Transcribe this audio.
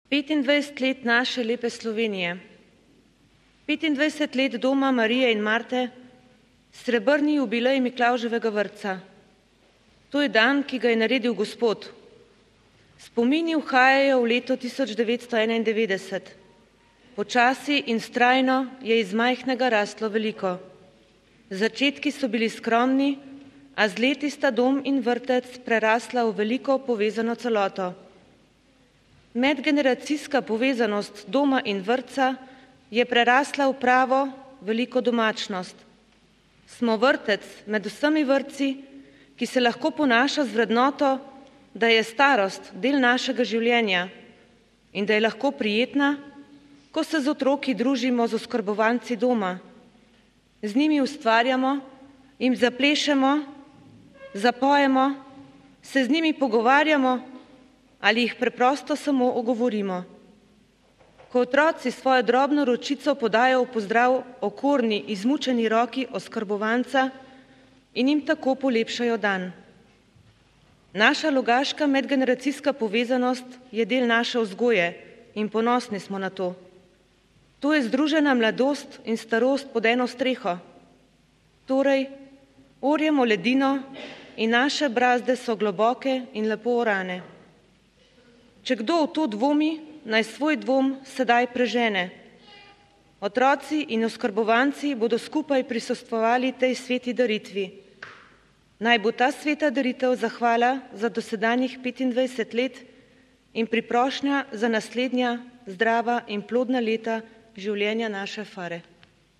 25 let naše lepe Slovenije, 25 let doma Marije in Marte, srebrni jubilej Miklavževega vrtca. To je dan, ki ga je naredil Gospod. Spomini uhajajo v leto 1991. Počasi in vztrajno je iz majhnega rastlo veliko. Začetki so bili skromni, a z leti sta dom in vrtec prerasla v veliko povezano celoto. Medgeneracijska povezanost doma in vrtca je prerasla v pravo veliko domačnost. Smo vrtec med vsemi vrtci, ki se lahko ponaša z vrednoto, da je starost del našega življenja in da je lahko prijetna, ko se z otroki družimo z oskrbovanci doma. Z njimi ustvarjamo, jim zaplešemo, zapojemo, se z njimi pogovarjamo ali jih preprosto samo ogovorimo. Ko otroci svojo drobno ročico podajo v pozdrav okorni, izmučeni roki oskrbovanca in jim tako polepšajo dan. Naša logaška medgeneracijska povezanost je del naše vzgoje in ponosni smo na to. To je združena mladost in starost pod eno streho. Torej, orjemo ledino in naše brazde so globoke in lepo orane. Če kdo v to dvomi, naj svoj dvom sedaj prežene. Otroci in oskrbovanci bodo skupaj prisostvovali tej sveti daritvi. Naj bo ta sveta daritev zahvala za dosedanjih 25 let in priprošnja za naslednja zdrava in plodna leta življenja naše Fare.